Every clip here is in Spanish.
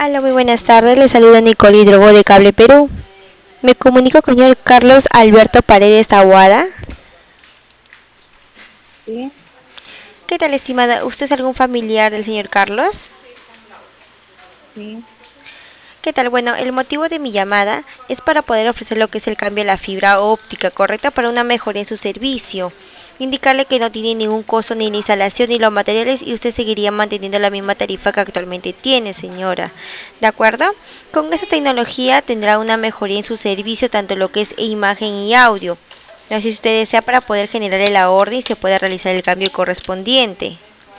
Hola, muy buenas tardes. Les saluda Nicole Hidrogo de Cable Perú. Me comunico con el señor Carlos Alberto Paredes Aguada. Sí, ¿Qué tal, estimada? ¿Usted es algún familiar del señor Carlos? sí. ¿Qué tal? Bueno, el motivo de mi llamada es para poder ofrecer lo que es el cambio a la fibra óptica correcta para una mejora en su servicio. Indicarle que no tiene ningún costo ni la instalación ni los materiales y usted seguiría manteniendo la misma tarifa que actualmente tiene, señora. ¿De acuerdo? Con esta tecnología tendrá una mejoría en su servicio, tanto lo que es imagen y audio. No sé si usted desea para poder generar el ahorro y se puede realizar el cambio correspondiente.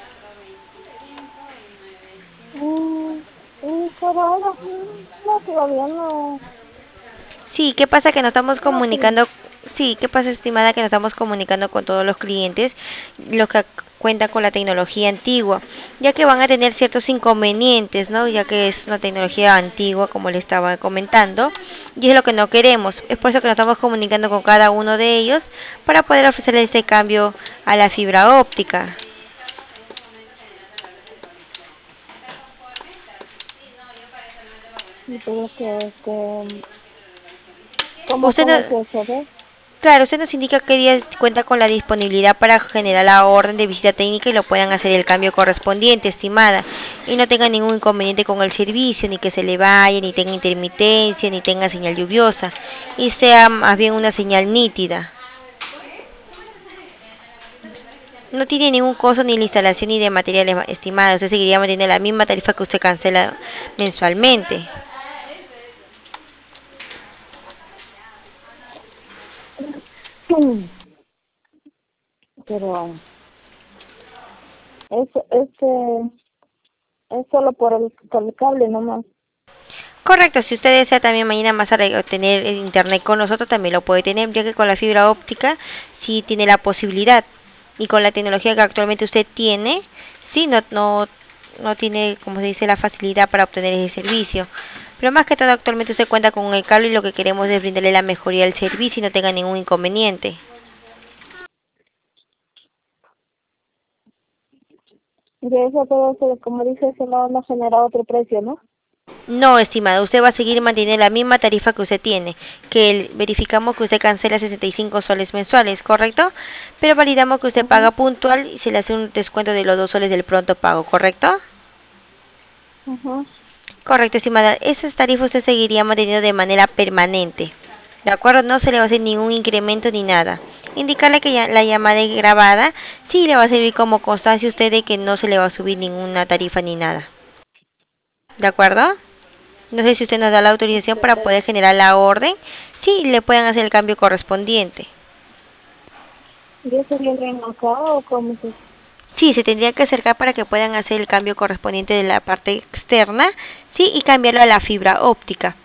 Mm, pero ahora no, todavía no, Sí, ¿qué pasa que nos estamos no sé. comunicando? Sí, ¿qué pasa, estimada, que nos estamos comunicando con todos los clientes, los que cuentan con la tecnología antigua, ya que van a tener ciertos inconvenientes, ¿no? Ya que es una tecnología antigua, como le estaba comentando, y es lo que no queremos. Es por eso que nos estamos comunicando con cada uno de ellos para poder ofrecerle ese cambio a la fibra óptica. Sí, pero ¿cómo Usted es no, eso, ves? Claro, usted nos indica qué días cuenta con la disponibilidad para generar la orden de visita técnica y lo puedan hacer el cambio correspondiente, estimada, y no tenga ningún inconveniente con el servicio, ni que se le vaya, ni tenga intermitencia, ni tenga señal lluviosa, y sea más bien una señal nítida. No tiene ningún costo ni la instalación ni de materiales, estimada. Usted seguiría manteniendo la misma tarifa que usted cancela mensualmente. Pero es, es solo por el cable nomás. Correcto, si usted desea también mañana más tarde tener internet con nosotros, también lo puede tener, ya que con la fibra óptica sí tiene la posibilidad. Y con la tecnología que actualmente usted tiene, sí, no tiene, como se dice, la facilidad para obtener ese servicio. Pero más que todo, actualmente usted cuenta con el cable y lo que queremos es brindarle la mejoría del servicio y no tenga ningún inconveniente. Y eso todo, como dice, se lo van a generar otro precio, ¿no? No, estimada, usted va a seguir manteniendo la misma tarifa que usted tiene, verificamos que usted cancela 65 soles mensuales, ¿correcto? Pero validamos que usted Ajá, paga puntual y se le hace un descuento de los 2 soles del pronto pago, ¿correcto? ajá. Correcto, estimada. Esas tarifas usted seguiría manteniendo de manera permanente. ¿De acuerdo? No se le va a hacer ningún incremento ni nada. Indicarle que la llamada es grabada, sí le va a servir como constancia a usted de que no se le va a subir ninguna tarifa ni nada. ¿De acuerdo? No sé si usted nos da la autorización para poder generar la orden. Sí, le pueden hacer el cambio correspondiente. ¿Y eso viene acá o cómo se? Sí, se tendría que acercar para que puedan hacer el cambio correspondiente de la parte externa, sí, y cambiarlo a la fibra óptica.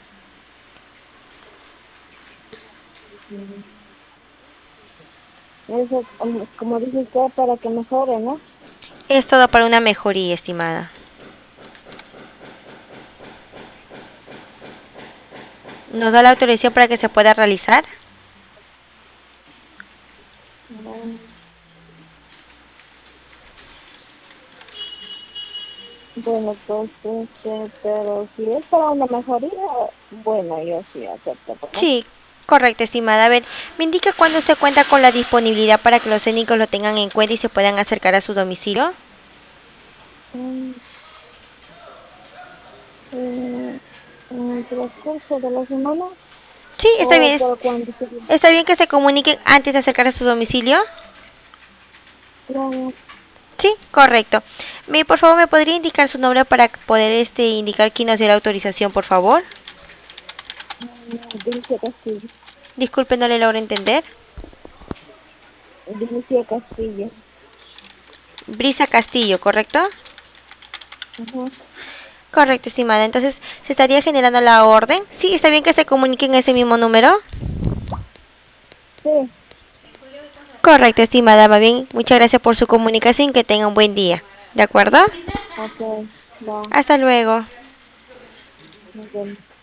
Eso, como dice usted, para que mejore, ¿no? Es todo para una mejoría, estimada. ¿Nos da la autorización para que se pueda realizar? Mm, Bueno, pues, pero si es para una mejoría, bueno, yo sí acepto, ¿no? Sí, correcto, estimada. A ver, ¿me indica cuándo usted cuenta con la disponibilidad para que los técnicos lo tengan en cuenta y se puedan acercar a su domicilio? Mm, eh, en el transcurso de la semana Sí, está o bien. por cuando se viene. Está bien que se comuniquen antes de acercar a su domicilio. Claro, Sí, correcto. Por favor, ¿me podría indicar su nombre para poder indicar quién nos dio la autorización, por favor? Dulce Castillo. Disculpe, no le logro entender. Dulce Castillo. Brisa Castillo, ¿correcto? Ajá. Correcto, estimada. Entonces, ¿se estaría generando la orden? Sí, está bien que se comuniquen en ese mismo número. Sí, Correcto, estimada. Va bien. Muchas gracias por su comunicación. Que tenga un buen día. ¿De acuerdo? ok, va, Hasta luego. nos vemos.